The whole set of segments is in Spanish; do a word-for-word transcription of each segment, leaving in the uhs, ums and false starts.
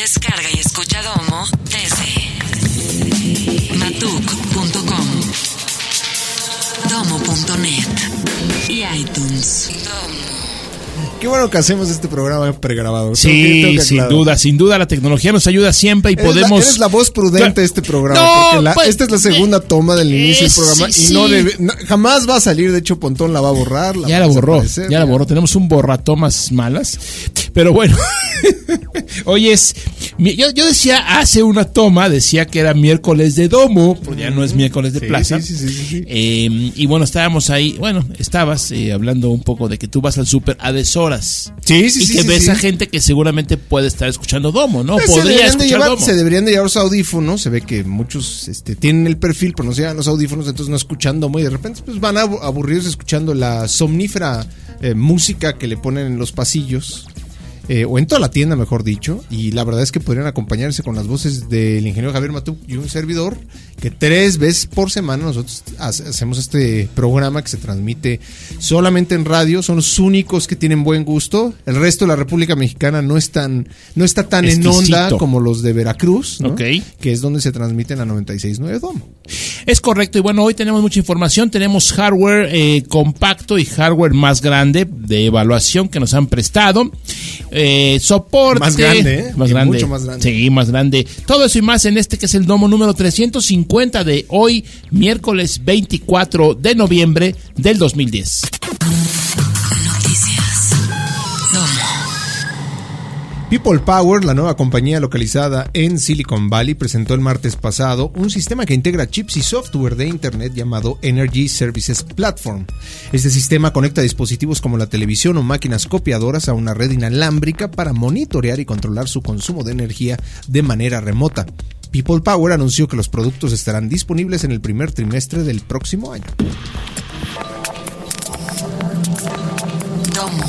Descarga y escucha Domo desde matuk punto com, domo punto net y iTunes. Domo. Qué bueno que hacemos este programa pregrabado. Sí, tengo que, tengo que sin duda, sin duda la tecnología nos ayuda siempre y eres podemos... La, eres la voz prudente de este programa. No, porque la, pues, esta es la segunda toma del inicio es, del programa sí, y sí. no debe, no, jamás va a salir. De hecho, Pontón la va a borrar. La ya va la a borró, desaparecer, ya la borró. Tenemos un borratomas malas. Pero bueno, hoy es... Yo, yo decía hace una toma, decía que era miércoles de Domo, porque ya no es miércoles de sí, plaza. Sí, sí, sí, sí, sí. Eh, y bueno, estábamos ahí, bueno, estabas eh, hablando un poco de que tú vas al súper a deshoras. Sí, sí, y sí, que sí, ves sí. a gente que seguramente puede estar escuchando Domo, ¿no? Pues se Podría deberían de escuchar llevar, Domo. se deberían de llevar los audífonos. Se ve que muchos este, tienen el perfil, pero no se llevan los audífonos, entonces no escuchan Domo. Y de repente pues van abu- aburridos escuchando la somnífera eh, música que le ponen en los pasillos. Eh, o en toda la tienda, mejor dicho. Y la verdad es que podrían acompañarse con las voces del ingeniero Javier Matuk y un servidor, que tres veces por semana nosotros hace- hacemos este programa que se transmite solamente en radio. Son los únicos que tienen buen gusto. El resto de la República Mexicana no es tan, no está tan en Exquisito. onda como los de Veracruz, ¿no? Ok. Que es donde se transmiten a noventa y seis punto nueve Domo. Es correcto, y bueno, hoy tenemos mucha información, tenemos hardware eh, compacto y hardware más grande de evaluación que nos han prestado, eh, soporte... Más grande, ¿eh? Más Y grande. mucho más grande. Sí, más grande. Todo eso y más en este que es el Domo número trescientos cincuenta de hoy, miércoles veinticuatro de noviembre del dos mil diez. Noticias. Domo. People Power, la nueva compañía localizada en Silicon Valley, presentó el martes pasado un sistema que integra chips y software de Internet llamado Energy Services Platform. Este sistema conecta dispositivos como la televisión o máquinas copiadoras a una red inalámbrica para monitorear y controlar su consumo de energía de manera remota. People Power anunció que los productos estarán disponibles en el primer trimestre del próximo año. Domo.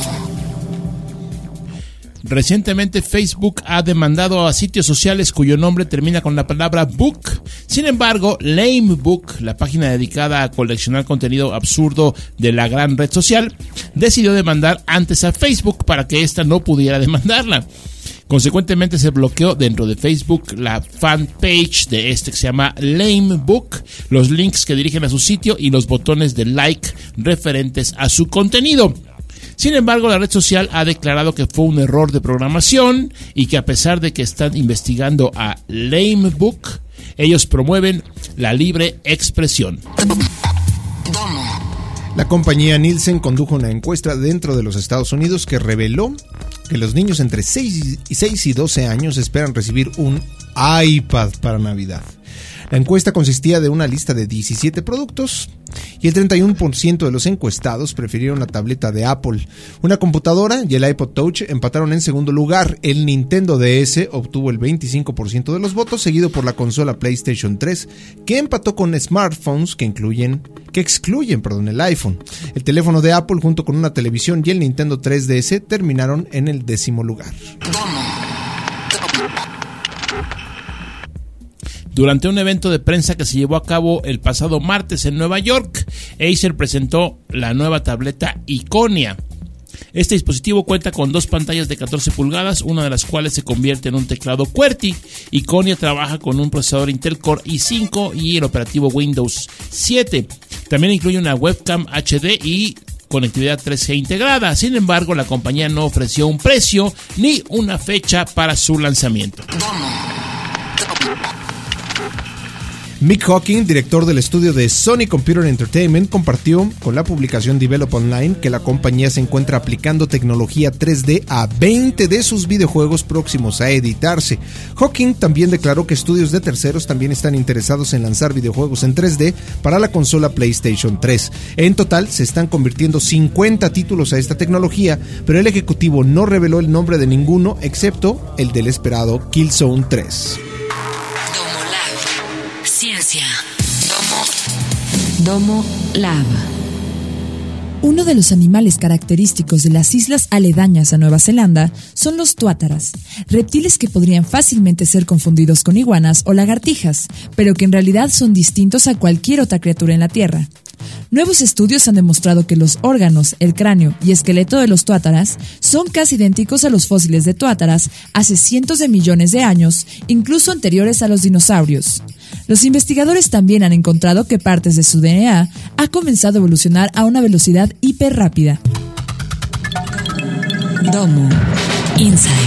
Recientemente Facebook ha demandado a sitios sociales cuyo nombre termina con la palabra book. Sin embargo, Lamebook, la página dedicada a coleccionar contenido absurdo de la gran red social, decidió demandar antes a Facebook para que ésta no pudiera demandarla. Consecuentemente se bloqueó dentro de Facebook la fanpage de este que se llama Lamebook, los links que dirigen a su sitio y los botones de like referentes a su contenido. Sin embargo, la red social ha declarado que fue un error de programación y que a pesar de que están investigando a Lamebook, ellos promueven la libre expresión. Domo. La compañía Nielsen condujo una encuesta dentro de los Estados Unidos que reveló que los niños entre seis y doce años esperan recibir un iPad para Navidad. La encuesta consistía de una lista de diecisiete productos y el treinta y uno por ciento de los encuestados prefirieron la tableta de Apple. Una computadora y el iPod Touch empataron en segundo lugar. El Nintendo D S obtuvo el veinticinco por ciento de los votos, seguido por la consola PlayStation tres, que empató con smartphones que incluyen que excluyen, perdón, el iPhone. El teléfono de Apple junto con una televisión y el Nintendo tres D S terminaron en el décimo lugar. Domo. Durante un evento de prensa que se llevó a cabo el pasado martes en Nueva York, Acer presentó la nueva tableta Iconia. Este dispositivo cuenta con dos pantallas de catorce pulgadas, una de las cuales se convierte en un teclado QWERTY. Iconia trabaja con un procesador Intel Core i cinco y el operativo Windows siete. También incluye una webcam H D y conectividad tres G integrada. Sin embargo, la compañía no ofreció un precio ni una fecha para su lanzamiento. Mick Hawking, director del estudio de Sony Computer Entertainment, compartió con la publicación Develop Online que la compañía se encuentra aplicando tecnología tres D a veinte de sus videojuegos próximos a editarse. Hawking también declaró que estudios de terceros también están interesados en lanzar videojuegos en tres D para la consola PlayStation tres. En total, se están convirtiendo cincuenta títulos a esta tecnología, pero el ejecutivo no reveló el nombre de ninguno excepto el del esperado Killzone tres. Ciencia. Domo. Domo Lab. Uno de los animales característicos de las islas aledañas a Nueva Zelanda son los tuátaras, reptiles que podrían fácilmente ser confundidos con iguanas o lagartijas, pero que en realidad son distintos a cualquier otra criatura en la Tierra. Nuevos estudios han demostrado que los órganos, el cráneo y esqueleto de los tuátaras son casi idénticos a los fósiles de tuátaras hace cientos de millones de años, incluso anteriores a los dinosaurios. Los investigadores también han encontrado que partes de su D N A ha comenzado a evolucionar a una velocidad hiperrápida. Domo Inside.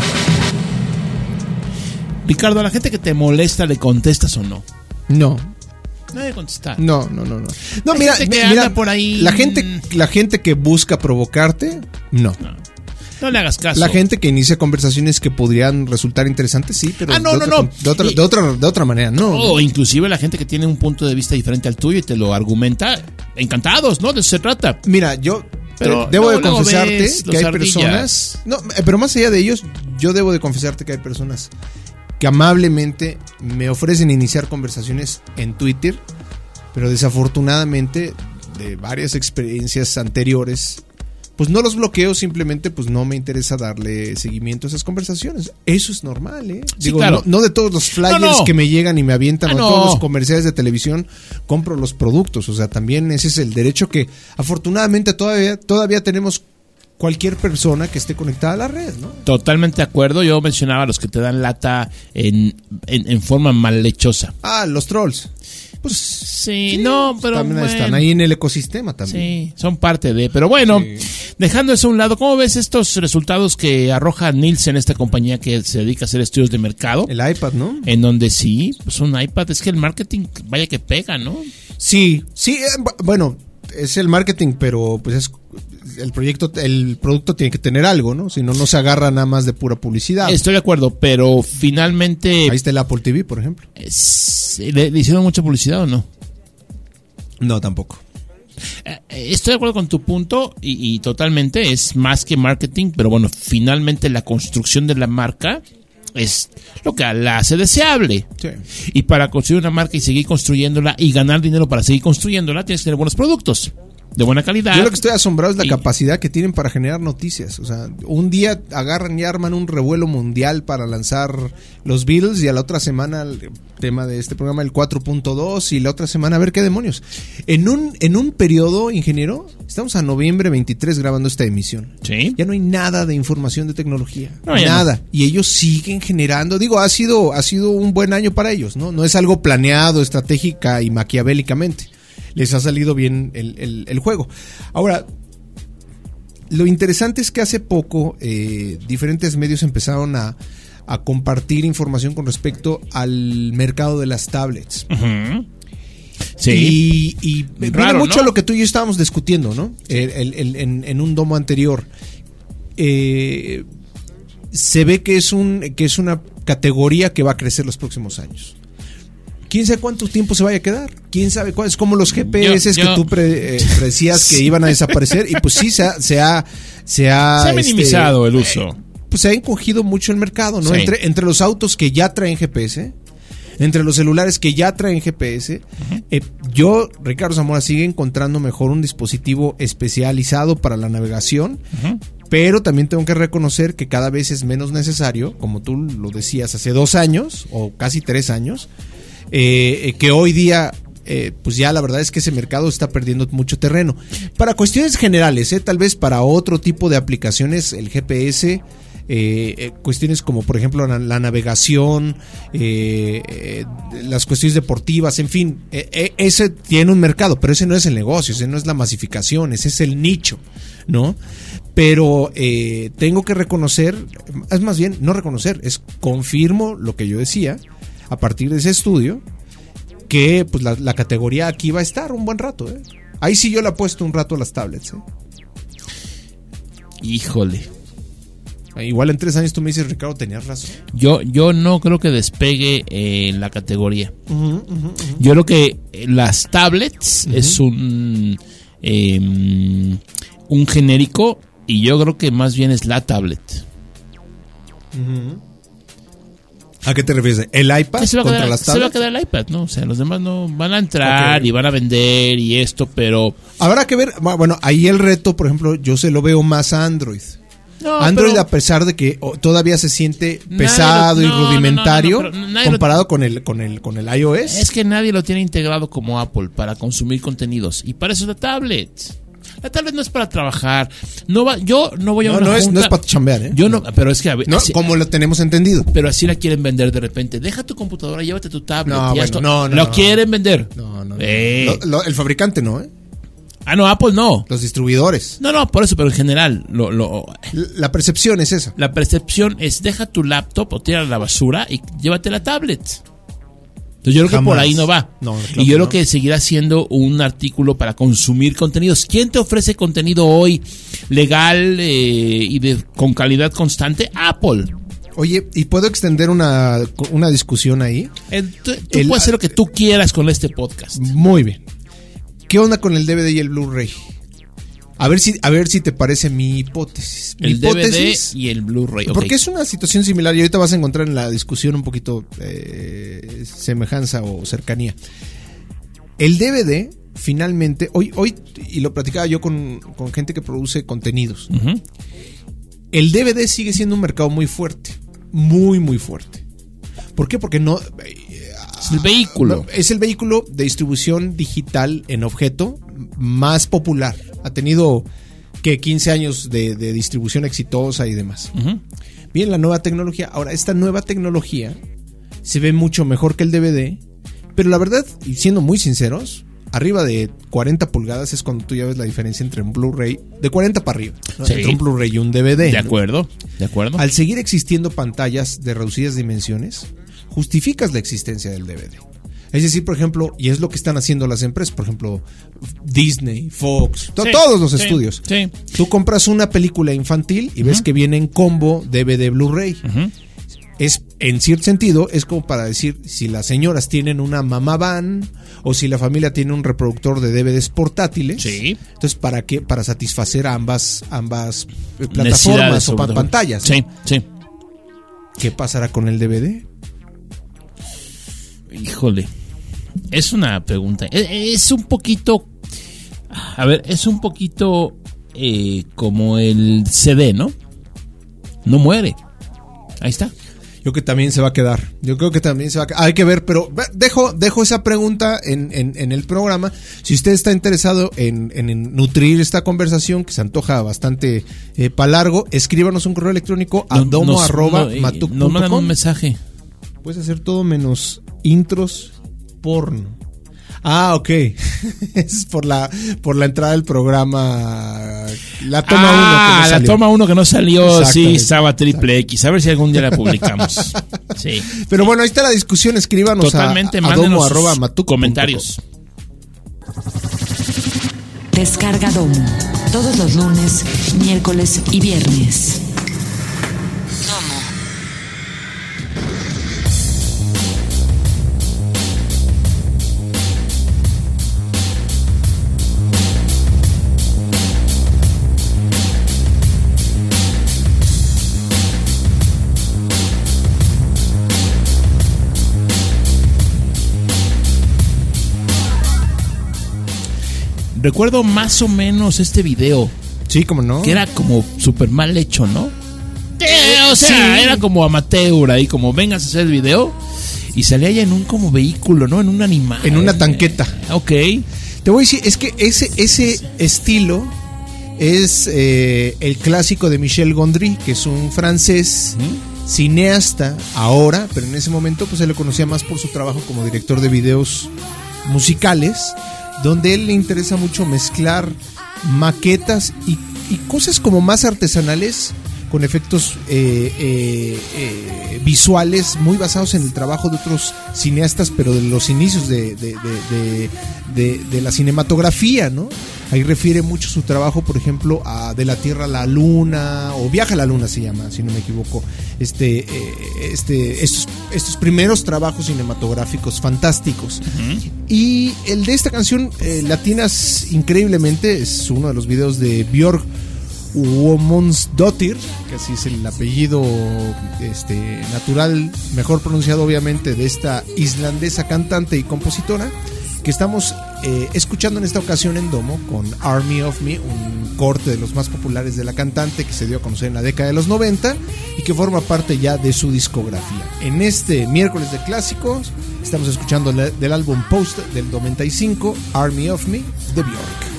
Ricardo, a la gente que te molesta, ¿le contestas o no? No. No hay que contestar. No, no, no, no. No, Hay mira, gente que mira, anda por ahí. La gente, la gente que busca provocarte, no. No, no le hagas caso. La gente que inicia conversaciones que podrían resultar interesantes, sí, pero Ah, no, de, no, otra, no. de otra, Y- de otra, de otra manera, no. O inclusive la gente que tiene un punto de vista diferente al tuyo y te lo argumenta. Encantados, ¿no? De eso se trata. Mira, yo Pero te- debo luego, de luego confesarte ves que los hay ardillas. personas, no, eh, pero más allá de ellos, yo debo de confesarte que hay personas que amablemente me ofrecen iniciar conversaciones en Twitter, pero desafortunadamente de varias experiencias anteriores, pues no los bloqueo, simplemente pues no me interesa darle seguimiento a esas conversaciones. Eso es normal, ¿eh? Sí, Digo, claro. no, no de todos los flyers No, no. que me llegan y me avientan, Ah, o de no. todos los comerciales de televisión, compro los productos. O sea, también ese es el derecho que afortunadamente todavía, todavía tenemos cualquier persona que esté conectada a la red, ¿no? Totalmente de acuerdo. Yo mencionaba a los que te dan lata en, en, en forma malhechosa. Ah, los trolls. Pues sí, no, pero también bueno. están ahí en el ecosistema también. Sí, son parte de. Pero bueno, Sí. dejando eso a un lado, ¿cómo ves estos resultados que arroja Nielsen, esta compañía que se dedica a hacer estudios de mercado? El iPad, ¿no? En donde sí, pues un iPad, es que el marketing, vaya que pega, ¿no? Sí, sí, eh, bu- bueno, es el marketing, pero pues es el proyecto, el producto tiene que tener algo, ¿no? Si no, no se agarra nada más de pura publicidad. Estoy de acuerdo, pero finalmente Ahí está el Apple T V, por ejemplo. es- ¿le, le hicieron mucha publicidad o no? No, tampoco. Eh, Estoy de acuerdo con tu punto y, y totalmente es más que marketing, pero bueno, finalmente la construcción de la marca es lo que la hace deseable. Sí. Y para construir una marca y seguir construyéndola y ganar dinero para seguir construyéndola, tienes que tener buenos productos de buena calidad. Yo lo que estoy asombrado es la Y- capacidad que tienen para generar noticias. O sea, un día agarran y arman un revuelo mundial para lanzar los Beatles y a la otra semana el tema de este programa el cuatro punto dos y la otra semana a ver qué demonios. En un, en un periodo, ingeniero, estamos a noviembre veintitrés grabando esta emisión. Sí. Ya no hay nada de información de tecnología. No, ya nada. Y ellos siguen generando. Digo, ha sido, ha sido un buen año para ellos, ¿no? No es algo planeado, estratégica y maquiavélicamente. Les ha salido bien el, el, el juego. Ahora, lo interesante es que hace poco eh, diferentes medios empezaron a, a compartir información con respecto al mercado de las tablets. Ujú. Sí. Y, y viene Raro, mucho ¿no? a lo que tú y yo estábamos discutiendo, ¿no? El- el- el- en, en un domo anterior. Eh, se ve que es un que es una categoría que va a crecer los próximos años. ¿Quién sabe cuánto tiempo se vaya a quedar? ¿Quién sabe cuál? Es como los G P S Yo- yo- que tú pre- eh, predecías que iban a desaparecer y pues sí, se ha... Se ha, se ha, Se ha este, minimizado el uso. pues se ha encogido mucho el mercado, ¿no? Sí. Entre, entre los autos que ya traen G P S, entre los celulares que ya traen G P S, eh, yo, Ricardo Zamora, sigue encontrando mejor un dispositivo especializado para la navegación, Ujú. pero también tengo que reconocer que cada vez es menos necesario, como tú lo decías hace dos años o casi tres años, eh, eh, que hoy día... Eh, pues ya la verdad es que ese mercado está perdiendo mucho terreno. Para cuestiones generales, eh, tal vez para otro tipo de aplicaciones, el G P S, eh, eh, cuestiones como por ejemplo la, la navegación, eh, eh, las cuestiones deportivas, en fin, eh, eh, ese tiene un mercado, pero ese no es el negocio, ese no es la masificación, ese es el nicho, ¿no? Pero eh, tengo que reconocer, es más bien, no reconocer, es confirmo lo que yo decía a partir de ese estudio, que pues la, la categoría aquí va a estar un buen rato, ¿eh? Ahí sí yo le apuesto un rato a las tablets, ¿eh? Híjole. Igual en tres años tú me dices, Ricardo, tenías razón. Yo, yo no creo que despegue eh, la categoría. Yo creo que eh, las tablets Ujú. es un eh, un genérico y yo creo que más bien es la tablet. ¿A qué te refieres? ¿El iPad Que se va a contra quedar, las se va a tablets? quedar el iPad, ¿no? O sea, los demás no van a entrar Ok. y van a vender y esto, pero Habrá que ver, bueno, ahí el reto, por ejemplo, yo se lo veo más a Android. No, Android, pero- a pesar de que oh, todavía se siente pesado Nadie lo- y no, no, rudimentario no, no, pero nadie lo- comparado con el con el con el iOS. Es que nadie lo tiene integrado como Apple para consumir contenidos. Y para eso es la tablet. La tablet no es para trabajar. No va, yo no voy a no, una no es, junta. no es para chambear, ¿eh? Yo no, pero es que a ver, No, así- como lo tenemos entendido. pero así la quieren vender de repente. Deja tu computadora, llévate tu tablet. No, ya bueno, esto- no, no, Lo no. quieren vender. No, no, no. Eh. Lo- lo- el fabricante no, ¿eh? Ah, no, Apple no. Los distribuidores. No, no, por eso, pero en general, lo, lo, La percepción es esa. la percepción es deja tu laptop o tira a la basura y llévate la tablet. Entonces yo creo que Jamás. por ahí no va. No, claro y yo que creo no. que seguirá siendo un artículo para consumir contenidos. ¿Quién te ofrece contenido hoy legal eh, y de, con calidad constante? Apple. Oye, ¿y puedo extender una, una discusión ahí? El- tú tú El- puedes hacer lo que tú quieras con este podcast. Muy bien. ¿Qué onda con el D V D y el Blu-ray? A ver si, a ver si te parece mi hipótesis. Mi El D V D hipótesis, y el Blu-ray. ok. porque es una situación similar y ahorita vas a encontrar en la discusión un poquito eh, semejanza o cercanía. El D V D, finalmente, hoy, hoy y lo platicaba yo con, con gente que produce contenidos, Ujú. el D V D sigue siendo un mercado muy fuerte, muy, muy fuerte. ¿Por qué? Porque no... Es el vehículo. No, es el vehículo de distribución digital en objeto más popular. Ha tenido que quince años de, de distribución exitosa y demás. Ujú. Bien, la nueva tecnología. Ahora, esta nueva tecnología se ve mucho mejor que el D V D, pero la verdad, y siendo muy sinceros, arriba de cuarenta pulgadas es cuando tú ya ves la diferencia entre un Blu-ray, de cuarenta para arriba, ¿no? Sí. Entre un Blu-ray y un D V D. De ¿no? acuerdo, de acuerdo. Al seguir existiendo pantallas de reducidas dimensiones, justificas la existencia del D V D. Es decir, por ejemplo, y es lo que están haciendo las empresas, por ejemplo, Disney, Fox, to- Sí, todos los sí, estudios. Sí. Tú compras una película infantil y ves que viene en combo D V D Blu-ray. Ujú. Es, en cierto sentido, es como para decir, si las señoras tienen una mamá van o si la familia tiene un reproductor de D V Ds portátiles. Sí. Entonces, ¿para qué? Para satisfacer a ambas, ambas eh, plataformas Necesidades, o pa- sobre todo. pantallas. Sí, sí. ¿Qué pasará con el D V D? Híjole. Es una pregunta. Es, es un poquito. A ver, es un poquito eh, como el C D, ¿no? No muere. Ahí está. Yo creo que también se va a quedar. Yo creo que también se va a quedar. Hay que ver, pero ve- dejo, dejo esa pregunta en, en, en el programa. Si usted está interesado en, en, en nutrir esta conversación, que se antoja bastante eh, para largo, escríbanos un correo electrónico a No- domo nos- arroba no, eh, matuc Nos mandan punto com. un mensaje. Puedes hacer todo menos intros porno. Ah, ok. Es por la por la entrada del programa. La toma uno ah, que no la salió. toma uno que no salió. Sí, Exactamente. estaba triple X. A ver si algún día la publicamos. Sí. Pero bueno, ahí está la discusión. Escríbanos Totalmente, a, a mándenos domo sus arroba matuc punto com. comentarios. Descarga Domo. Todos los lunes, miércoles y viernes. Domo. Recuerdo más o menos este video. Sí, como no. Que era como súper mal hecho, ¿no? Eh, o sea, Sí. era como amateur ahí, como vengas a hacer el video. Y salía ya en un como vehículo, ¿no? En un animal. En una tanqueta. Ok. Te voy a decir, es que ese, ese estilo es eh, el clásico de Michel Gondry, que es un francés cineasta ahora, pero en ese momento pues se le conocía más por su trabajo como director de videos musicales, donde él le interesa mucho mezclar maquetas y, y cosas como más artesanales con efectos eh, eh, eh, visuales muy basados en el trabajo de otros cineastas, pero de los inicios de, de, de, de, de, de la cinematografía, ¿no? Ahí refiere mucho su trabajo, por ejemplo, a De la Tierra a la Luna, o Viaje a la Luna se llama, si no me equivoco. Este, eh, este, estos, estos primeros trabajos cinematográficos fantásticos. Uh-huh. Y el de esta canción, eh, latinas increíblemente, es uno de los videos de Björk Womonsdottir, que así es el apellido este, natural, mejor pronunciado obviamente, de esta islandesa cantante y compositora, que estamos eh, escuchando en esta ocasión en Domo con Army of Me, un corte de los más populares de la cantante que se dio a conocer en la década de los noventa y que forma parte ya de su discografía. En este miércoles de clásicos estamos escuchando la, del álbum Post del noventa y cinco, Army of Me, de Björk.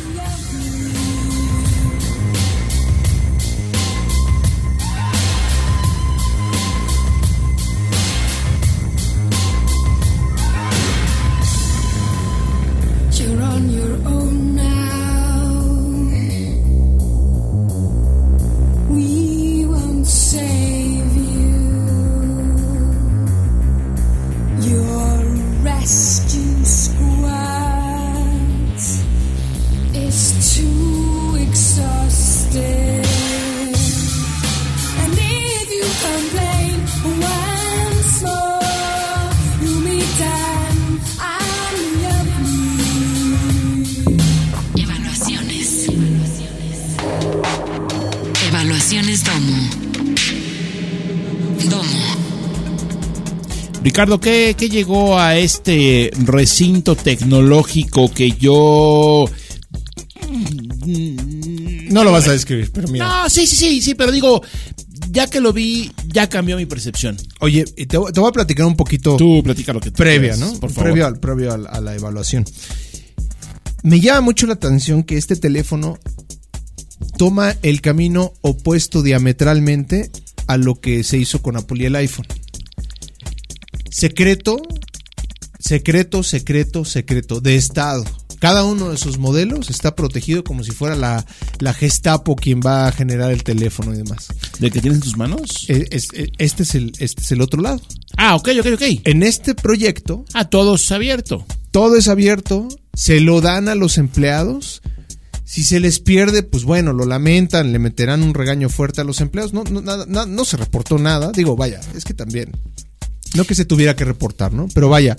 Ricardo, ¿qué, ¿qué llegó a este recinto tecnológico que yo... No lo vas a describir, pero mira. No, sí, sí, sí, sí, pero digo, ya que lo vi, ya cambió mi percepción. Oye, te, te voy a platicar un poquito... Tú platica lo que tú previa, quieras, ¿no? por favor. Previo, al, previo a, a la evaluación. Me llama mucho la atención que este teléfono toma el camino opuesto diametralmente a lo que se hizo con Apple y el iPhone. Secreto, secreto, secreto, secreto, de estado. Cada uno de sus modelos está protegido como si fuera la, la Gestapo quien va a generar el teléfono y demás. ¿De que tienes en tus manos? Es, es, este, es el, este es el otro lado. Ah, ok, ok, ok. En este proyecto... Ah, todo es abierto. Todo es abierto, se lo dan a los empleados. Si se les pierde, pues bueno, lo lamentan, le meterán un regaño fuerte a los empleados. No, no, nada, no, no se reportó nada. Digo, vaya, es que también... No que se tuviera que reportar, ¿no? Pero vaya,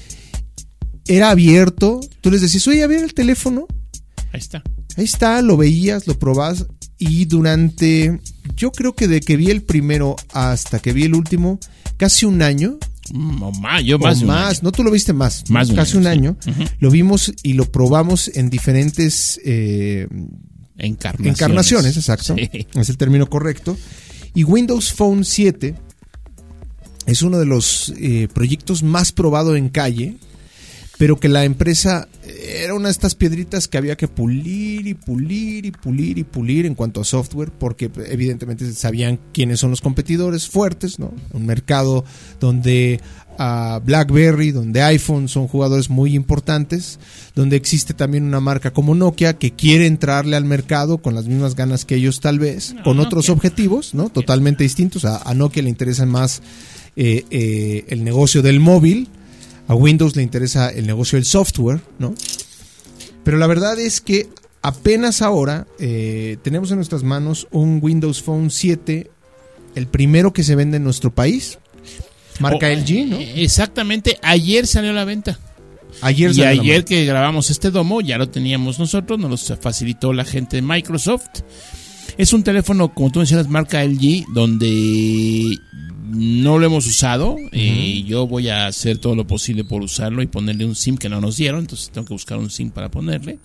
era abierto. Tú les decías, oye, a ver el teléfono. Ahí está. Ahí está, lo veías, lo probabas. Y durante, yo creo que de que vi el primero hasta que vi el último, casi un año. Mm, o más, yo más. O más, no, tú lo viste más. Más de un casi año, un año. Sí. Uh-huh. Lo vimos y lo probamos en diferentes eh, encarnaciones. Encarnaciones, exacto. Sí. Es el término correcto. Y Windows Phone siete es uno de los eh, proyectos más probado en calle, pero que la empresa era una de estas piedritas que había que pulir y pulir y pulir y pulir en cuanto a software, porque evidentemente sabían quiénes son los competidores fuertes, ¿no? Un mercado donde uh, BlackBerry, donde iPhone son jugadores muy importantes, donde existe también una marca como Nokia que quiere entrarle al mercado con las mismas ganas que ellos tal vez, no, con Nokia. Otros objetivos, ¿no? Totalmente distintos. A, a Nokia le interesa más Eh, eh, el negocio del móvil, a Windows le interesa el negocio del software, ¿no? Pero la verdad es que apenas ahora eh, tenemos en nuestras manos un Windows Phone siete, el primero que se vende en nuestro país, marca oh, L G, ¿no? Exactamente, ayer salió a la venta. Ayer y ayer que grabamos este domo ya lo teníamos nosotros, nos lo facilitó la gente de Microsoft. Es un teléfono, como tú mencionas, marca L G, donde no lo hemos usado. Uh-huh. eh, yo voy a hacer todo lo posible por usarlo y ponerle un SIM que no nos dieron, entonces tengo que buscar un SIM para ponerle.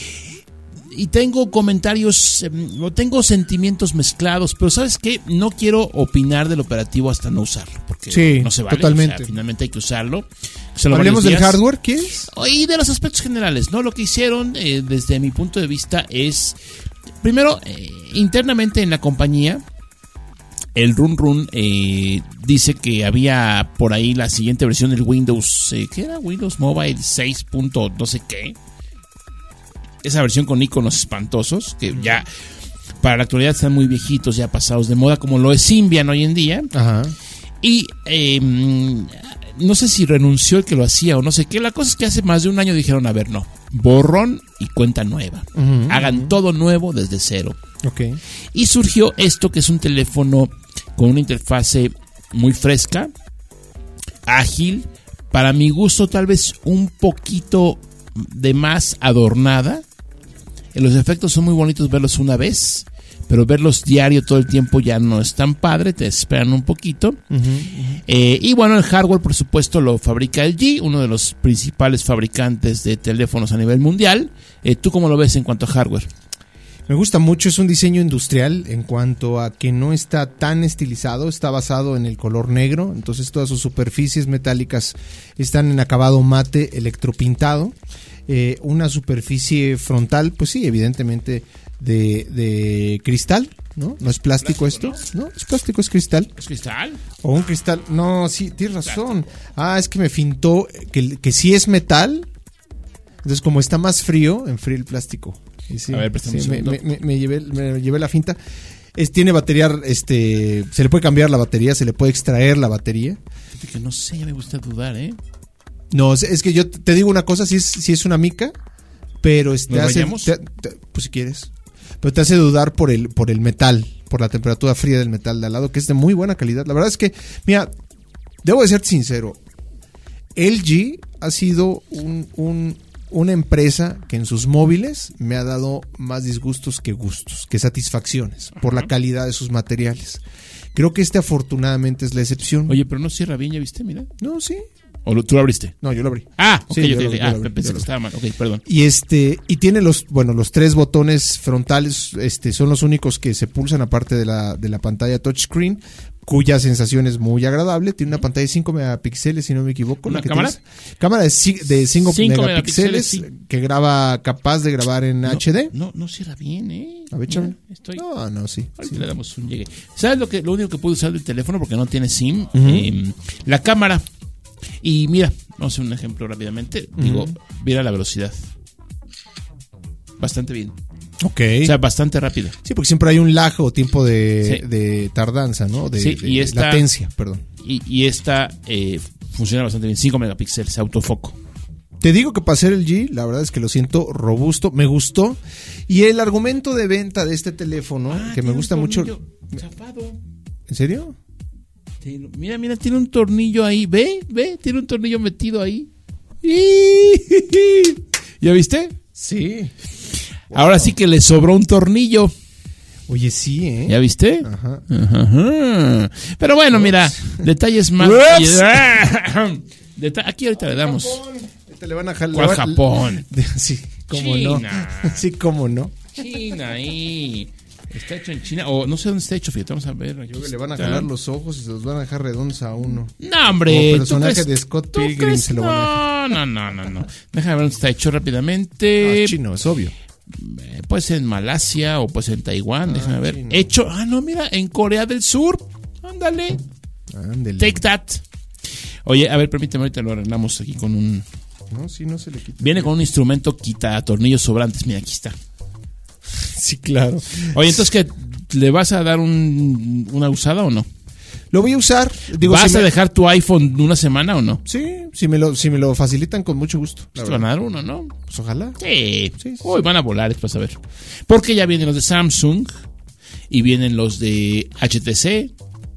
Y tengo comentarios, eh, o tengo sentimientos mezclados, pero ¿sabes qué? No quiero opinar del operativo hasta no usarlo, porque sí, no se vale. Totalmente. O sea, finalmente hay que usarlo. Hablemos del hardware, ¿qué es? Y de los aspectos generales, ¿no? Lo que hicieron, eh, desde mi punto de vista, es... Primero, eh, internamente en la compañía, el Run Run eh, dice que había por ahí la siguiente versión del Windows, eh, ¿qué era? Windows Mobile seis. No sé qué. Esa versión con iconos espantosos, que ya para la actualidad están muy viejitos, ya pasados de moda, como lo es Symbian hoy en día. Ajá. Y eh, no sé si renunció el que lo hacía o no sé qué. La cosa es que hace más de un año dijeron, a ver, no, borrón y cuenta nueva. Uh-huh, Hagan uh-huh. todo nuevo desde cero. Okay. Y surgió esto, que es un teléfono con una interfase muy fresca, ágil, para mi gusto tal vez un poquito de más adornada. Los efectos son muy bonitos verlos una vez, pero verlos diario todo el tiempo ya no es tan padre, te esperan un poquito. Uh-huh, uh-huh. Eh, y bueno, el hardware, por supuesto, lo fabrica L G, uno de los principales fabricantes de teléfonos a nivel mundial. Eh, ¿Tú cómo lo ves en cuanto a hardware? Me gusta mucho, es un diseño industrial en cuanto a que no está tan estilizado, está basado en el color negro, entonces todas sus superficies metálicas están en acabado mate electropintado, eh, una superficie frontal, pues sí, evidentemente de, de cristal, ¿no? ¿No es plástico, plástico esto? ¿no? ¿No? Es plástico, es cristal. ¿Es cristal? O un cristal, no, sí, tienes razón. Ah, es que me fintó que, que sí es metal, entonces como está más frío, enfría el plástico. Sí, a ver, préstame sí, un me, me, me, llevé, me llevé la finta. Es, tiene batería, este, se le puede cambiar la batería, se le puede extraer la batería. Que no sé, ya me gusta dudar, ¿eh? No, es, es que yo te digo una cosa, si es, si es una mica, pero este ¿Nos hace, te, te, pues si quieres, pero te hace dudar por el, por el metal, por la temperatura fría del metal de al lado, que es de muy buena calidad. La verdad es que, mira, debo de ser sincero, L G ha sido un, un una empresa que en sus móviles me ha dado más disgustos que gustos, que satisfacciones, por la calidad de sus materiales. Creo que este afortunadamente es la excepción. Oye, pero no cierra bien, ¿ya viste? Mira. No, sí. ¿O lo, tú lo abriste? No, yo lo abrí. Ah, ok, sí, ok, yo ok. lo, Ah, yo lo, pensé yo que estaba mal. Ok, perdón. Y este, y tiene los, bueno, los tres botones frontales, este, son los únicos que se pulsan aparte de la, de la pantalla touchscreen, cuya sensación es muy agradable. Tiene una pantalla de cinco megapíxeles, si no me equivoco. ¿Una que cámara? Tienes, cámara de cinco megapíxeles, megapíxeles sí. Que graba, capaz de grabar en no, H D. No, no cierra bien, ¿eh? A ver, chame. Estoy... No, no, sí. Ahorita sí. le damos un llegue. ¿Sabes lo que lo único que puedo usar del teléfono porque no tiene SIM? Uh-huh. Eh, la cámara. Y mira, vamos a hacer un ejemplo rápidamente. Uh-huh. Digo, mira la velocidad. Bastante bien. Ok. O sea, bastante rápido. Sí, porque siempre hay un lag o tiempo de, sí. de tardanza, ¿no? De, sí, de, y esta, latencia, perdón. Y, y esta eh, funciona bastante bien. cinco megapíxeles, autofoco. Te digo que para ser el G, la verdad es que lo siento robusto, me gustó. Y el argumento de venta de este teléfono, ah, que me gusta mucho. Zafado. ¿En serio? Mira, mira, tiene un tornillo ahí. ¿Ve? ¿Ve? Tiene un tornillo metido ahí. ¿Ya viste? Sí. Wow. Ahora sí que le sobró un tornillo. Oye, sí, ¿eh? ¿Ya viste? Ajá. Ajá. Pero bueno, Ups. Mira, detalles más. Deta- Aquí ahorita le damos. Te le van a jalar. ¿Cuál Japón? Sí, cómo China. no. Sí, cómo no. China ahí. Está hecho en China, o no sé dónde está hecho, fíjate, vamos a ver. Aquí Creo que le van a jalar los ojos y se los van a dejar redondos a uno. No, hombre. Como personaje crees, de Scott Pilgrim se lo van a dejar. No, no, no, no. Déjame ver dónde está hecho rápidamente. No, es chino, es obvio. Eh, puede ser en Malasia o puede ser en Taiwán, ah, déjame ver. Chino. Hecho, ah, no, mira, en Corea del Sur. Ándale. Ándale. Take that. Oye, a ver, permíteme, ahorita lo arreglamos aquí con un... No, sí, no se le quita. Viene con un instrumento quita tornillos sobrantes, mira, aquí está. Sí, claro. Oye, entonces, ¿qué? ¿Le vas a dar un, una usada o no? Lo voy a usar. Digo, ¿Vas si a me... dejar tu iPhone una semana o no? Sí, si me lo, si me lo facilitan con mucho gusto. Pues te van a dar uno, ¿no? Pues ojalá. Sí. Sí, sí, Uy, sí. van a volar, vas a ver. Porque ya vienen los de Samsung y vienen los de H T C.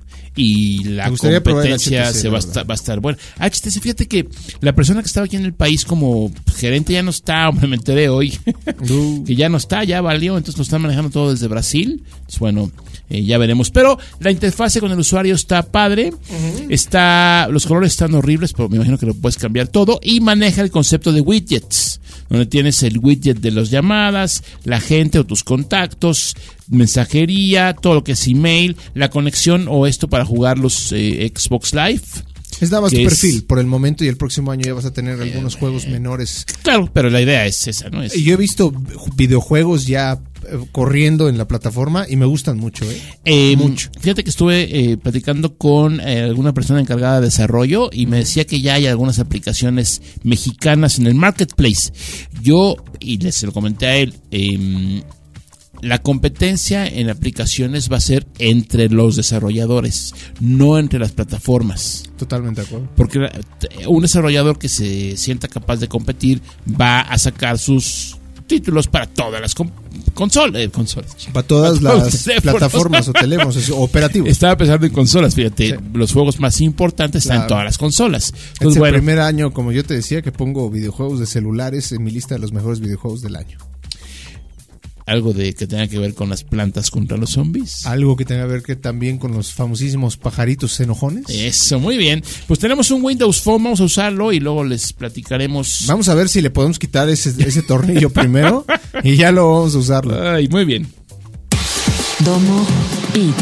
Y la competencia se va a, estar, va a estar buena. H T C, fíjate que la persona que estaba aquí en el país como gerente ya no está, hombre, me enteré hoy. Uh. Que ya no está, ya valió, entonces lo están manejando todo desde Brasil. Entonces, bueno, eh, ya veremos. Pero la interfase con el usuario está padre. Uh-huh. Está, los colores están horribles, pero me imagino que lo puedes cambiar todo. Y maneja el concepto de widgets, donde tienes el widget de las llamadas, la gente o tus contactos, mensajería, todo lo que es email, la conexión o esto para jugar los eh, Xbox Live. Es nada más tu es, perfil por el momento y el próximo año ya vas a tener algunos eh, juegos menores. Claro, pero la idea es esa, ¿no? Es, yo he visto videojuegos ya eh, corriendo en la plataforma y me gustan mucho, ¿eh? eh mucho. Fíjate que estuve eh, platicando con eh, alguna persona encargada de desarrollo y me decía que ya hay algunas aplicaciones mexicanas en el marketplace. Yo, y les lo comenté a él, eh, la competencia en aplicaciones va a ser entre los desarrolladores, no entre las plataformas. Totalmente de acuerdo. Porque un desarrollador que se sienta capaz de competir va a sacar sus títulos para todas las com- consolas, eh, consolas. Para todas para las plataformas o teléfonos operativos. Estaba pensando en consolas, fíjate, sí. Los juegos más importantes están claro. En todas las consolas. Entonces, es el bueno, primer año, como yo te decía, que pongo videojuegos de celulares en mi lista de los mejores videojuegos del año. algo de que tenga que ver con las plantas contra los zombies. Algo que tenga que ver que también con los famosísimos pajaritos enojones. Eso, muy bien. Pues tenemos un Windows Phone, vamos a usarlo y luego les platicaremos. Vamos a ver si le podemos quitar ese, ese tornillo primero y ya lo vamos a usarlo. Ay, muy bien. Domo Beat.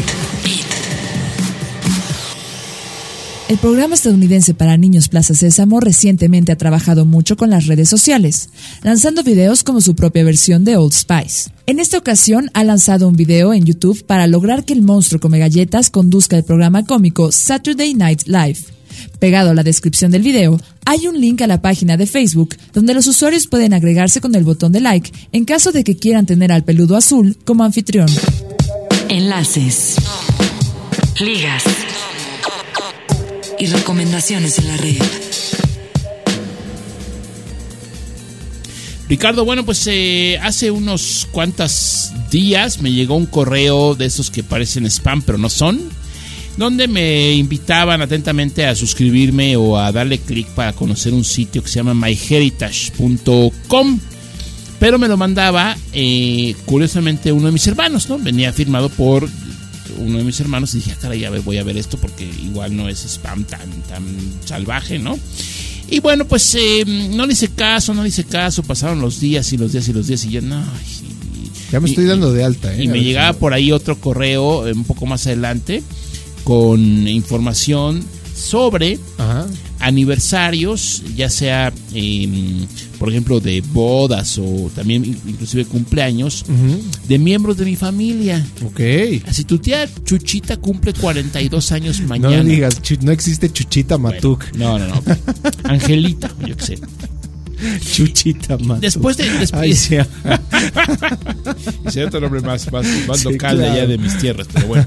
El programa estadounidense para niños Plaza Sésamo recientemente ha trabajado mucho con las redes sociales, lanzando videos como su propia versión de Old Spice. En esta ocasión ha lanzado un video en YouTube para lograr que el monstruo come galletas conduzca el programa cómico Saturday Night Live. Pegado a la descripción del video, hay un link a la página de Facebook donde los usuarios pueden agregarse con el botón de like en caso de que quieran tener al peludo azul como anfitrión. Enlaces, ligas y recomendaciones en la red. Ricardo, bueno, pues eh, hace unos cuantos días me llegó un correo de esos que parecen spam, pero no son, donde me invitaban atentamente a suscribirme o a darle clic para conocer un sitio que se llama my heritage punto com, pero me lo mandaba eh, curiosamente uno de mis hermanos, ¿no? Venía firmado por uno de mis hermanos y dije, ah, caray, a ver, voy a ver esto porque igual no es spam tan, tan salvaje, ¿no? Y bueno, pues eh, no le hice caso, no le hice caso, pasaron los días y los días y los días y yo, no... Y, ya me estoy y, dando de alta, ¿eh? Y me llegaba por ahí otro correo un poco más adelante con información sobre Ajá. aniversarios, ya sea, eh, por ejemplo, de bodas o también inclusive cumpleaños uh-huh. de miembros de mi familia. Ok. Así tu tía Chuchita cumple cuarenta y dos años mañana. No digas, no existe Chuchita Matuk. Bueno, no, no, no. Angelita, yo qué sé. Chuchita Matuk. Después de... Después... Ay, sí. Ese otro nombre más, más, más sí, local claro. de allá de mis tierras, pero bueno.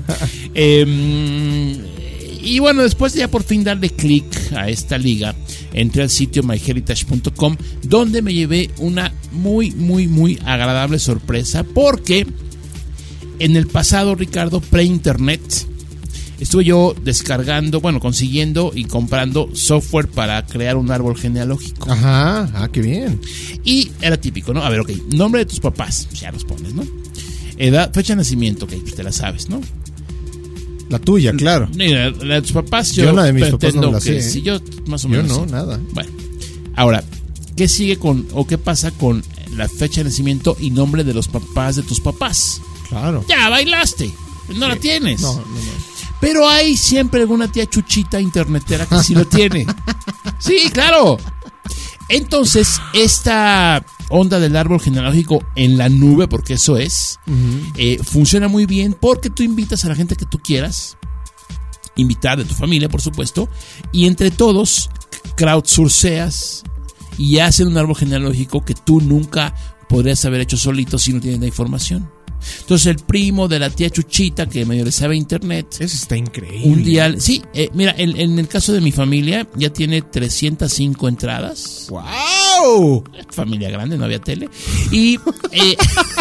Eh, y bueno, después de ya por fin darle clic a esta liga, entré al sitio my heritage punto com, donde me llevé una muy, muy, muy agradable sorpresa, porque en el pasado, Ricardo, pre-internet, estuve yo descargando, bueno, consiguiendo y comprando software para crear un árbol genealógico. Ajá, ah, qué bien. Y era típico, ¿no? A ver, ok, nombre de tus papás, ya los pones, ¿no? Edad, fecha de nacimiento, ok, pues te la sabes, ¿no? La tuya, claro. La, la de tus papás, yo, yo la de mis papás no la sé. Sí, yo más o menos. Yo no, sé. nada. Bueno, ahora, ¿qué sigue con o qué pasa con la fecha de nacimiento y nombre de los papás de tus papás? Claro. Ya bailaste, no sí. la tienes. No, no, no. Pero hay siempre alguna tía chuchita internetera que sí lo tiene. Sí, claro. Entonces, esta onda del árbol genealógico en la nube, porque eso es, uh-huh. eh, funciona muy bien porque tú invitas a la gente que tú quieras, invitar de tu familia, por supuesto, y entre todos crowdsourceas y hacen un árbol genealógico que tú nunca podrías haber hecho solito si no tienes la información. Entonces el primo de la tía Chuchita que medio le sabe internet, eso está increíble. Un día, sí, eh, mira, en, en el caso de mi familia ya tiene trescientas cinco entradas. ¡Wow! Familia grande, no había tele. Y eh,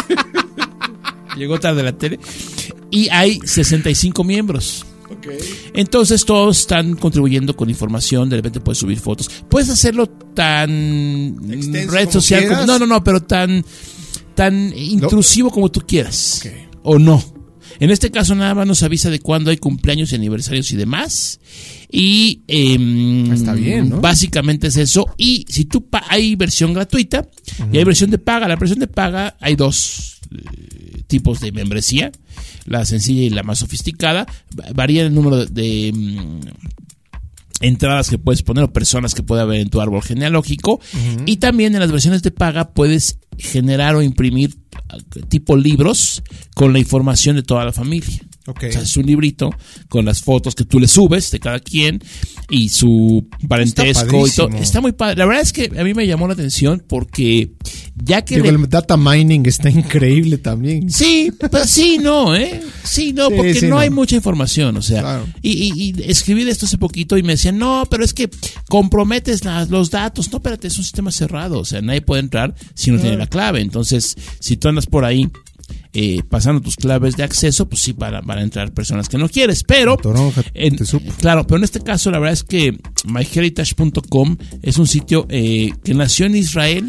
llegó tarde la tele. Y hay sesenta y cinco miembros. Okay. Entonces todos están contribuyendo con información. De repente puedes subir fotos. Puedes hacerlo tan extenso red social como, no, no, no, pero tan tan intrusivo no. como tú quieras. Okay. O no. En este caso nada más nos avisa de cuándo hay cumpleaños y aniversarios y demás. Y eh, está bien, ¿no? Básicamente es eso. Y si tú pa- hay versión gratuita uh-huh. y hay versión de paga. La versión de paga hay dos eh, tipos de membresía. La sencilla y la más sofisticada. Varía el número de, de um, entradas que puedes poner o personas que puede haber en tu árbol genealógico. Uh-huh. Y también en las versiones de paga puedes generar o imprimir tipo libros con la información de toda la familia. Okay. O sea, es un librito con las fotos que tú le subes de cada quien y su parentesco y todo. Está muy padre. La verdad es que a mí me llamó la atención porque ya que Digo, le... el data mining está increíble también. Sí, pues sí, no, ¿eh? Sí, no, sí, porque sí, no, no hay mucha información, o sea. Claro. Y, y, y escribí de esto hace poquito y me decían, no, pero es que comprometes las, los datos. No, espérate, es un sistema cerrado, o sea, nadie puede entrar si no claro. tiene la clave. Entonces, si tú andas por ahí Eh, pasando tus claves de acceso, pues sí, para, para entrar personas que no quieres, pero Toronja, en, claro, pero en este caso la verdad es que my heritage punto com es un sitio eh, que nació en Israel,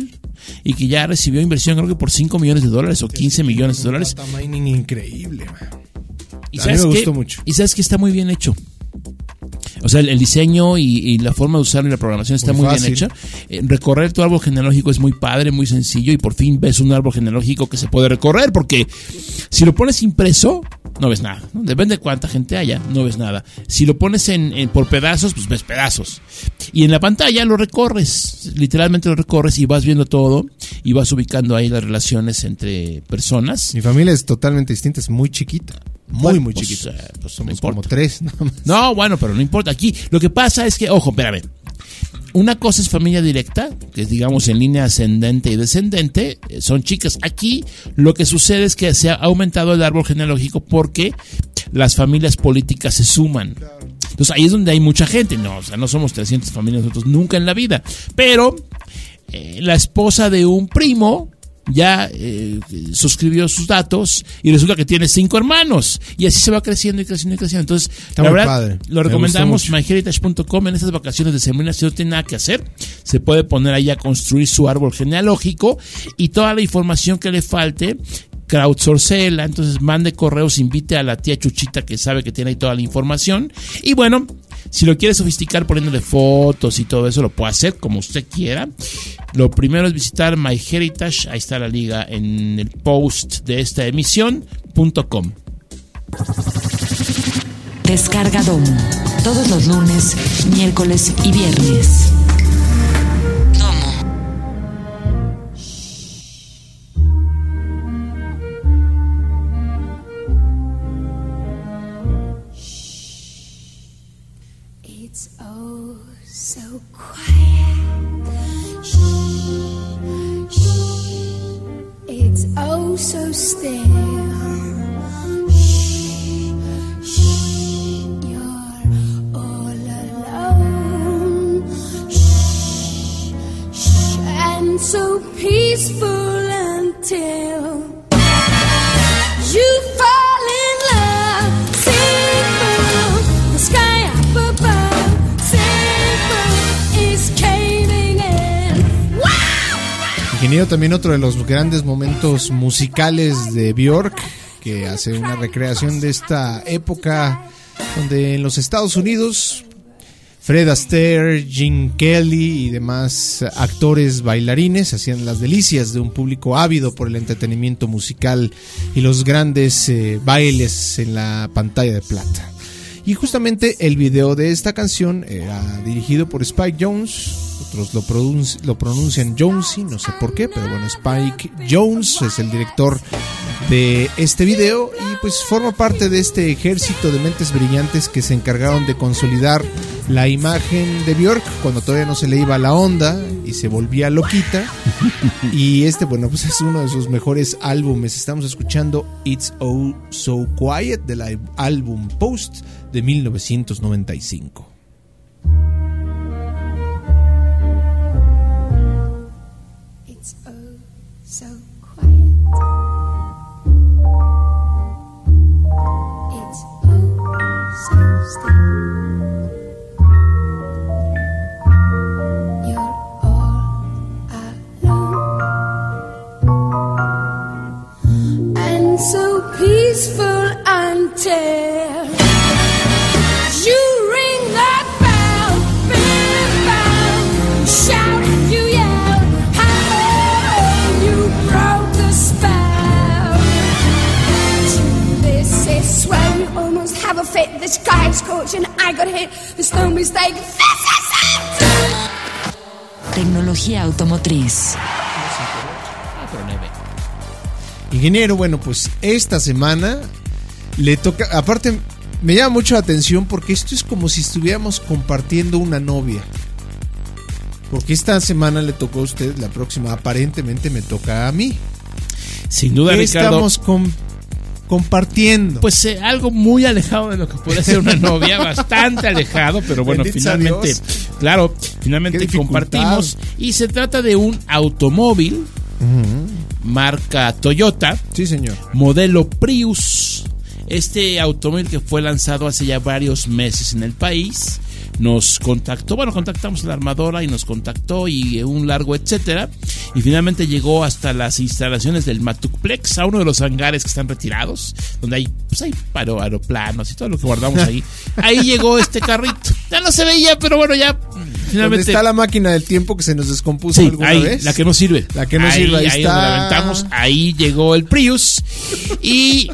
y que ya recibió inversión creo que por cinco millones de dólares o quince millones de dólares. Data mining increíble. ¿Y a mí me qué? gustó mucho. Y sabes que está muy bien hecho. O sea, el, el diseño y, y la forma de usarlo y la programación está muy, muy bien hecha. Eh, recorrer tu árbol genealógico es muy padre, muy sencillo, y por fin ves un árbol genealógico que se puede recorrer, porque si lo pones impreso, no ves nada, ¿no? Depende de cuánta gente haya, no ves nada. Si lo pones en, en por pedazos, pues ves pedazos. Y en la pantalla lo recorres, literalmente lo recorres y vas viendo todo y vas ubicando ahí las relaciones entre personas. Mi familia es totalmente distinta, es muy chiquita. Muy, Bueno, muy pues, chiquita. eh, pues, Somos no importa. como tres. Nada más. No, bueno, pero no importa. Aquí lo que pasa es que, ojo, espérame. Una cosa es familia directa, que es, digamos, en línea ascendente y descendente, eh, son chicas. Aquí lo que sucede es que se ha aumentado el árbol genealógico porque las familias políticas se suman. Entonces ahí es donde hay mucha gente. No, o sea, no somos trescientas familias nosotros nunca en la vida. Pero eh, la esposa de un primo ya eh, suscribió sus datos y resulta que tiene cinco hermanos y así se va creciendo y creciendo y creciendo. Entonces, Está la muy verdad, padre. lo Me recomendamos, gustó mucho. my heritage punto com. En estas vacaciones de semana, si no tiene nada que hacer, se puede poner ahí a construir su árbol genealógico y toda la información que le falte, crowdsourcela. Entonces mande correos, invite a la tía Chuchita que sabe que tiene ahí toda la información. Y bueno, si lo quiere sofisticar poniéndole fotos y todo eso, lo puede hacer como usted quiera. Lo primero es visitar MyHeritage, ahí está la liga en el post de esta emisión, punto com. Descarga Domo. Todos los lunes, miércoles y viernes. Domo. It's oh so quiet. Shh, shh. It's oh so still. Shh, shh. You're all alone. Shh, shh. And so peaceful until you fall in love. Simple, the sky up above. Simple is caving in. Wow! Ingeniero, también otro de los grandes momentos musicales de Björk, que hace una recreación de esta época donde en los Estados Unidos Fred Astaire, Gene Kelly y demás actores bailarines hacían las delicias de un público ávido por el entretenimiento musical y los grandes eh, bailes en la pantalla de plata. Y justamente el video de esta canción era dirigido por Spike Jonze. Otros lo, pronunci- lo pronuncian Jonesy, no sé por qué, pero bueno, Spike Jonze es el director de este video y pues forma parte de este ejército de mentes brillantes que se encargaron de consolidar la imagen de Björk cuando todavía no se le iba la onda y se volvía loquita. Y este, bueno, pues es uno de sus mejores álbumes. Estamos escuchando It's Oh So Quiet del álbum Post de mil novecientos noventa y cinco. It's oh so quiet. It's oh so still. You're all alone. And so peaceful until you ring that bell, big bell, shout and you yell, how you broke the spell. This is swell, you almost have a fit. The sky is scorching, I got hit. There's no mistake. This is it. Tecnología automotriz. Ingeniero, bueno, pues esta semana le toca, aparte me llama mucho la atención porque esto es como si estuviéramos compartiendo una novia. Porque esta semana le tocó a usted, la próxima aparentemente me toca a mí. Sin duda, ¿Qué Ricardo. estamos com- compartiendo? Pues eh, algo muy alejado de lo que puede ser una novia, bastante alejado, pero bueno, Bendito sea finalmente, Dios. claro, finalmente Qué dificultad. compartimos. Y se trata de un automóvil, marca Toyota, Sí, señor. modelo Prius. Este automóvil que fue lanzado hace ya varios meses en el país, nos contactó, bueno, contactamos a la armadora y nos contactó y un largo etcétera, y finalmente llegó hasta las instalaciones del Matuplex, a uno de los hangares que están retirados, donde hay, pues hay paro, aeroplanos y todo lo que guardamos ahí. Ahí llegó este carrito, ya no se veía, pero bueno, ya finalmente. ¿Dónde está la máquina del tiempo que se nos descompuso sí, alguna ahí, vez? La que no sirve. La que no ahí, sirve, ahí, ahí está. Donde la aventamos, ahí llegó el Prius y...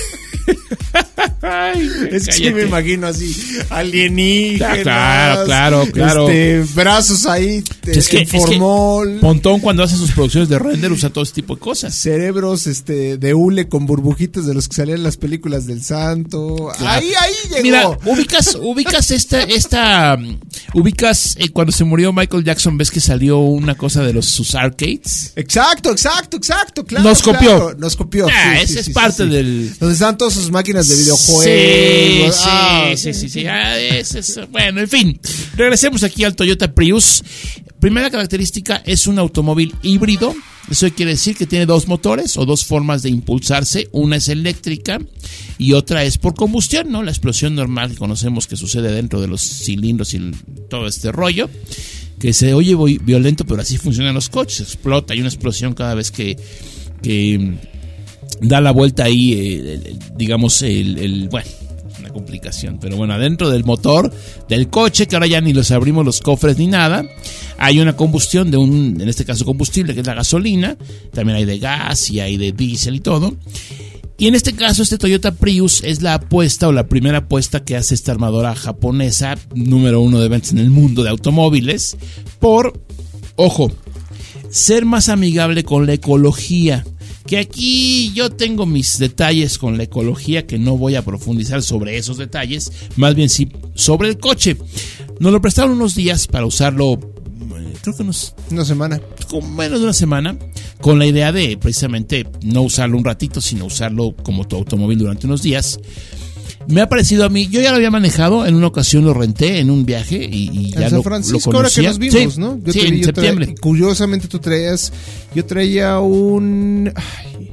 Ay, es que sí cállate. me imagino así, alienígenas. Claro, claro, claro. Este, brazos ahí, te, Es que, en formol. es que Pontón cuando hace sus producciones de render usa todo este tipo de cosas. Cerebros este, de hule con burbujitas de los que salían en las películas del santo. Claro. Ahí, ahí llegó. Mira, ubicas, ubicas esta, esta, ubicas eh, cuando se murió Michael Jackson, ves que salió una cosa de los sus arcades. Exacto, exacto, exacto, claro. Nos copió. Claro, nos copió. Ah, sí, ese sí, es sí, parte sí, sí. del. Donde están todas sus máquinas de videojuegos. Sí, sí, Ah, sí, sí, sí. Ah, es, es, bueno, en fin, regresemos aquí al Toyota Prius. Primera característica, es un automóvil híbrido. Eso quiere decir que tiene dos motores o dos formas de impulsarse. Una es eléctrica y otra es por combustión, ¿no? La explosión normal que conocemos que sucede dentro de los cilindros y todo este rollo, que se oye violento, pero así funcionan los coches. Explota, hay una explosión cada vez que, que da la vuelta ahí, eh, digamos, el, el bueno, una complicación, pero bueno, adentro del motor del coche, que ahora ya ni los abrimos los cofres ni nada, hay una combustión de un, en este caso combustible, que es la gasolina, también hay de gas y hay de diésel y todo. Y en este caso, este Toyota Prius es la apuesta o la primera apuesta que hace esta armadora japonesa, número uno de ventas en el mundo de automóviles, por, ojo, ser más amigable con la ecología. Que aquí yo tengo mis detalles con la ecología, que no voy a profundizar sobre esos detalles, más bien sí sobre el coche. Nos lo prestaron unos días para usarlo, creo que unos, una semana. Con menos de una semana, con la idea de precisamente no usarlo un ratito, sino usarlo como tu automóvil durante unos días. Me ha parecido a mí, yo ya lo había manejado, en una ocasión lo renté en un viaje y, y ya en San lo, Francisco, lo ahora que conocía. nos vimos, sí, ¿no? Yo sí, te, en yo septiembre. Traía, curiosamente tú traías, yo traía un ay,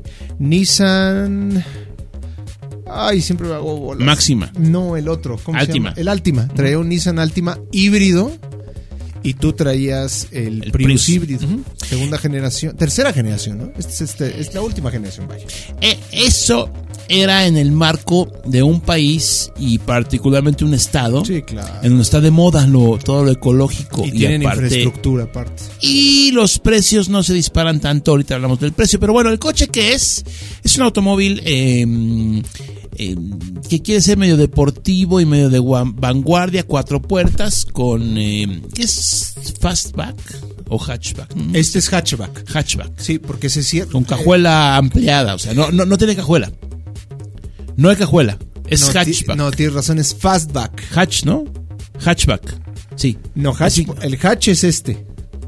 Nissan, ay, siempre me hago bolas. Máxima. No, el otro, ¿cómo Altima. se llama? El Altima. Traía un Nissan Altima híbrido y tú traías el, El Prius, Prius. híbrido, Uh-huh. segunda generación, tercera generación, ¿no? Este es, este, es la última generación, vaya. Eh, eso era en el marco de un país y particularmente un estado, Sí, claro. en donde está de moda lo, todo lo ecológico Y, y, tienen aparte, infraestructura aparte. y los precios no se disparan tanto. Ahorita hablamos del precio, pero bueno, el coche que es es un automóvil eh, eh, que quiere ser medio deportivo y medio de guan- vanguardia, cuatro puertas con eh, ¿qué es? Fastback o hatchback. ¿no? Este es hatchback. Hatchback. Sí, porque se cierra. Con cajuela ampliada, o sea, no, no, no tiene cajuela. No hay cajuela, es no, ti- hatchback. No, tienes razón, es fastback. Hatch, ¿no? Hatchback. Sí. No, hatch, Así- el hatch es este.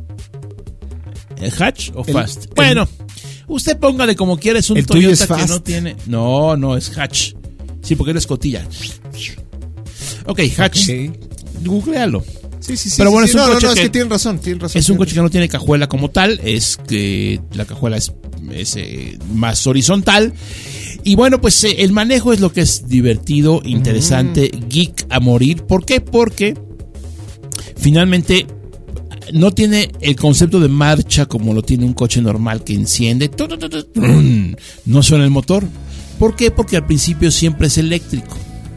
¿El hatch o El- fast? el- bueno, usted póngale como quiera, es un ¿El tuyo Toyota es que fast? no tiene. No, no, es hatch. Sí, porque él es cotilla. Ok, hatch. Ok. Googlealo. Sí, sí, sí. Pero sí, bueno, sí. es un no, no, coche no, es que- que tienen razón, tienen razón. Es un tienen coche que no tiene cajuela como tal, es que la cajuela es, es, eh, más horizontal. Y bueno, pues eh, el manejo es lo que es divertido, interesante, Mm. geek a morir. ¿Por qué? Porque finalmente no tiene el concepto de marcha como lo tiene un coche normal que enciende. Tu, tu, tu, tu, trun, no suena el motor. ¿Por qué? Porque al principio siempre es eléctrico.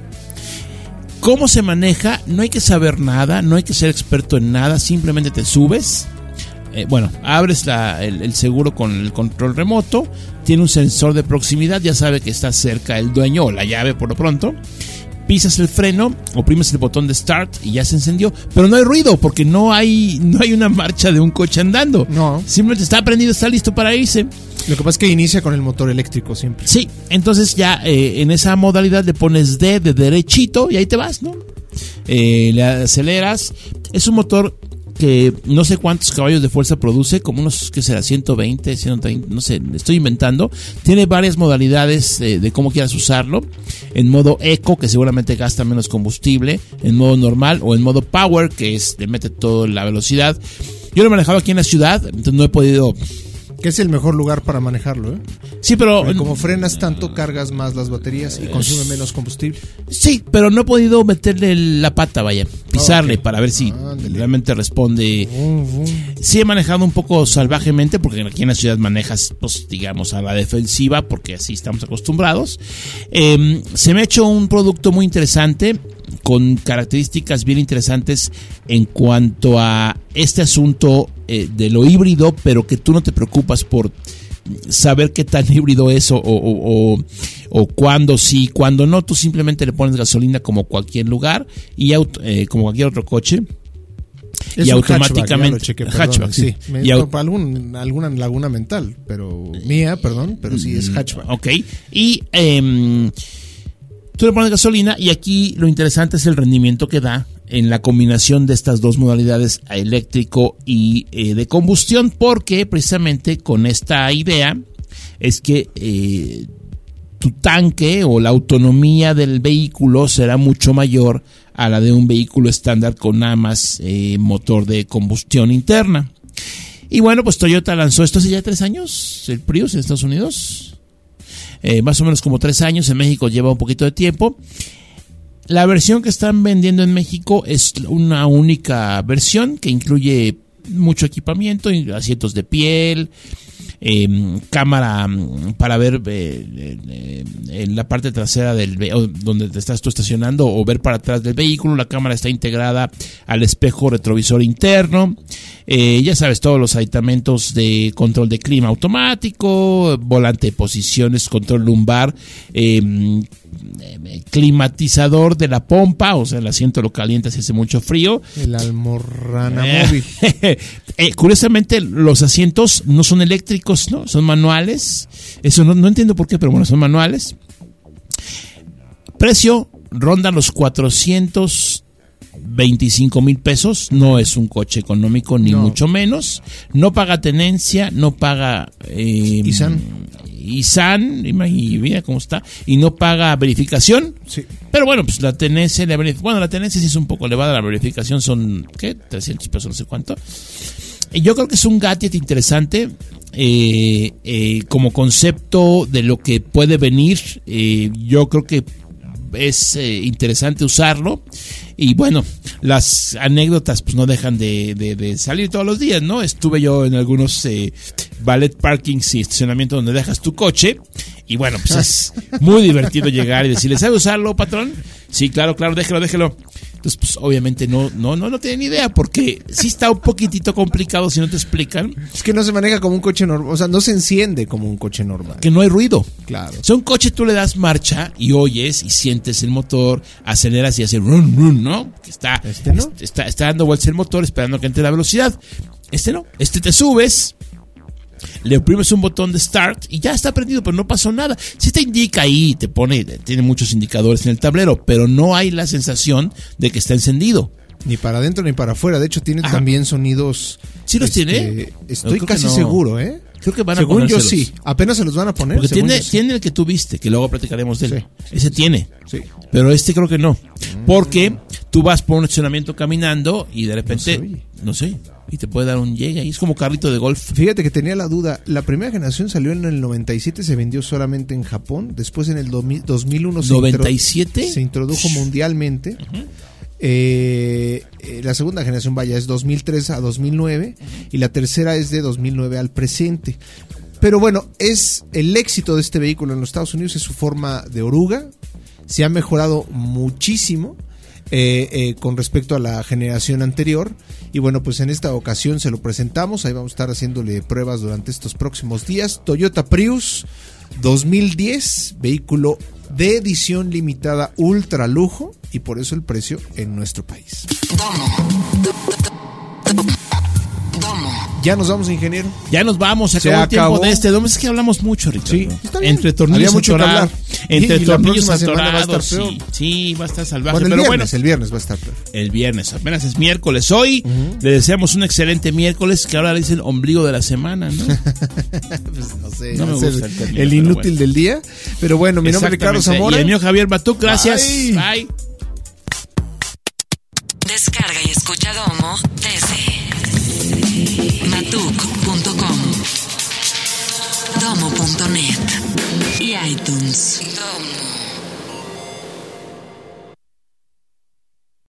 ¿Cómo se maneja? No hay que saber nada, no hay que ser experto en nada, simplemente te subes. Eh, bueno, abres la, el, el seguro con el control remoto, tiene un sensor de proximidad, ya sabe que está cerca el dueño o la llave por lo pronto. Pisas el freno, oprimes el botón de start y ya se encendió, pero no hay ruido porque no hay, no hay una marcha de un coche andando. No. Simplemente está prendido, está listo para irse. Lo que pasa es que inicia con el motor eléctrico siempre. Sí, entonces ya eh, en esa modalidad le pones D de derechito y ahí te vas, ¿no? Eh, le aceleras. Es un motor que no sé cuántos caballos de fuerza produce, como unos, ¿qué será? ciento veinte, ciento treinta, no sé, estoy inventando. Tiene varias modalidades eh, de cómo quieras usarlo. En modo eco, que seguramente gasta menos combustible. En modo normal o en modo power, que es le mete toda la velocidad. Yo lo he manejado aquí en la ciudad, entonces no he podido... Que es el mejor lugar para manejarlo, ¿eh? Sí, pero... Porque como frenas tanto, cargas más las baterías y consume menos combustible. Sí, pero no he podido meterle la pata, vaya, pisarle, okay, para ver si Ándale. realmente responde. Vum, vum. Sí he manejado un poco salvajemente, porque aquí en la ciudad manejas, pues, digamos, a la defensiva, porque así estamos acostumbrados. Eh, se me ha hecho un producto muy interesante, con características bien interesantes en cuanto a este asunto eh, de lo híbrido, pero que tú no te preocupas por saber qué tan híbrido es o, o, o, o cuándo sí, cuándo no. Tú simplemente le pones gasolina como cualquier lugar y auto, eh, como cualquier otro coche. Es y un automáticamente hatchback, chequé, hatchback, sí. sí. Me, y au- por algún, alguna laguna mental, pero mía, perdón, pero sí es hatchback. Ok. Y eh, tú le pones gasolina y aquí lo interesante es el rendimiento que da en la combinación de estas dos modalidades, eléctrico y eh, de combustión, porque precisamente con esta idea es que eh, tu tanque o la autonomía del vehículo será mucho mayor a la de un vehículo estándar con nada más eh, motor de combustión interna. Y bueno, pues Toyota lanzó esto hace ya tres años, el Prius en Estados Unidos, eh, más o menos como tres años, en México lleva un poquito de tiempo. La versión que están vendiendo en México es una única versión que incluye mucho equipamiento, asientos de piel, eh, cámara para ver eh, eh, en la parte trasera del ve- donde te estás tú estacionando o ver para atrás del vehículo. La cámara está integrada al espejo retrovisor interno. Eh, ya sabes, todos los aditamentos de control de clima automático, volante de posiciones, control lumbar, eh, climatizador de la pompa, o sea, el asiento lo calienta si hace mucho frío. El almorrana Eh, móvil. eh, curiosamente, los asientos no son eléctricos, ¿no? Son manuales. Eso no, no entiendo por qué, pero bueno, son manuales. Precio ronda los cuatrocientos veinticinco mil pesos. No es un coche económico, ni No. mucho menos. No paga tenencia, no paga eh, I S A N. I S A N, y mira cómo está, y no paga verificación. Sí. Pero bueno, pues la tenencia, la verif- bueno, la tenencia sí es un poco elevada, la verificación son, ¿qué? trescientos pesos, no sé cuánto. Y yo creo que es un gadget interesante eh, eh, como concepto de lo que puede venir. Eh, yo creo que es eh, interesante usarlo. Y bueno, las anécdotas pues no dejan de, de, de salir todos los días, ¿no? Estuve yo en algunos eh, valet parkings y estacionamientos donde dejas tu coche. Y bueno, pues es muy divertido llegar y decirle, ¿sabe usarlo, patrón? Sí, claro, claro, déjelo, déjelo. Entonces, pues obviamente no, no, no, no tienen idea, porque sí está un poquitito complicado si no te explican Es que no se maneja como un coche normal, o sea, no se enciende como un coche normal. que no hay ruido. Claro. O sea, un coche tú le das marcha y oyes y sientes el motor, aceleras y hace run, run, ¿no? Que está, Este no. est- está, está dando vueltas el motor esperando que entre la velocidad. Este no. Este te subes, le oprimes un botón de start y ya está prendido, pero no pasó nada. Sí te indica ahí, te pone, tiene muchos indicadores en el tablero, pero no hay la sensación de que está encendido. Ni para adentro ni para afuera. De hecho, tiene Ajá. también sonidos. ¿Sí los este, tiene? Estoy Yo creo que casi no. seguro, ¿eh? Creo que van a Según yo ponérselos. sí. Apenas se los van a poner. Porque según tiene, yo sí. tiene el que tú viste, que luego platicaremos de él. Sí. Ese tiene. Sí. Pero este creo que no. Porque tú vas por un estacionamiento caminando y de repente, No se oye. no sé, y te puede dar un llega y es como carrito de golf. Fíjate que tenía la duda. La primera generación salió en el noventa y siete, se vendió solamente en Japón. Después en el dos mil dos mil uno se, ¿noventa y intro- siete? se introdujo mundialmente. Eh, eh, la segunda generación, vaya, es dos mil tres a dos mil nueve y la tercera es de dos mil nueve al presente. Pero bueno, es el éxito de este vehículo en los Estados Unidos es su forma de oruga. Se ha mejorado muchísimo eh, eh, con respecto a la generación anterior. Y bueno, pues en esta ocasión se lo presentamos. Ahí vamos a estar haciéndole pruebas durante estos próximos días. Toyota Prius dos mil diez, vehículo de edición limitada ultra lujo, y por eso el precio en nuestro país. Ya nos vamos, ingeniero. Ya nos vamos, se Se acabó el tiempo acabó. de este. ¿Dónde es que hablamos mucho, Ricardo? Sí, está bien. Entre tornillos Había mucho que atorados, hablar. entre Y la tornillos próxima semana va a estar atorados, peor. sí, sí, va a estar salvaje. Bueno, el pero viernes, bueno, el viernes va a estar peor. el viernes, apenas es miércoles. Hoy le deseamos un excelente miércoles, que ahora le dicen ombligo de la semana, ¿no? Pues no sé, No me va a ser gusta el término, el pero inútil bueno. del día. Pero bueno, mi nombre es Ricardo Exactamente. Zamora. Y el mío Javier Batuc, gracias. Bye. Bye. Descarga y escucha Domo desde matuk punto com. punto net y iTunes.